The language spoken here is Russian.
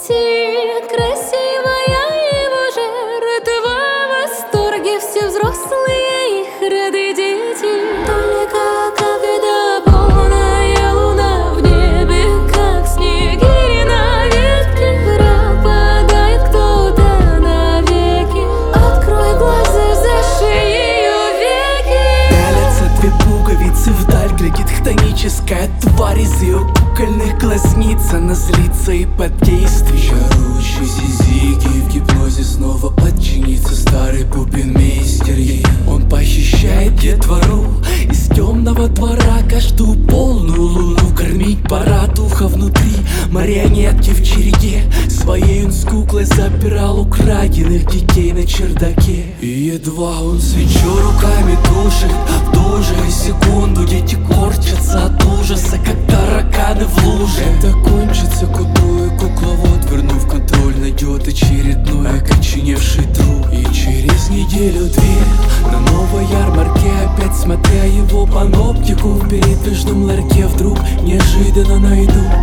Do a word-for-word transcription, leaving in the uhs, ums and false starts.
дети, красивая его жертва, в восторге все взрослые, их рады дети. Только когда полная луна в небе, как снеги на ветке, пропадает кто-то навеки. Открой глаза, зашей ее веки. Пялятся две пуговицы вдаль, глядит хтоническая тварь из ее кукольных глазниц. Она злится и под действием чарующей зизики в гипнозе снова подчинится старый пупенмейстер ей. Он похищает детвору из темного двора, каждую полную луну кормить пора. Духа внутри марионетки в череде своей он с куклой запирал украденных детей на чердаке. И едва он свечу руками тушит, в ту же секунду дети корчатся от ужаса, как тараканы в луже. Это кончится к утру, и кукловод, вернув контроль, найдет очередной окоченевший труп. И через неделю-две на новой ярмарке, опять смотря его паноптику, в передвижном ларьке вдруг неожиданно найду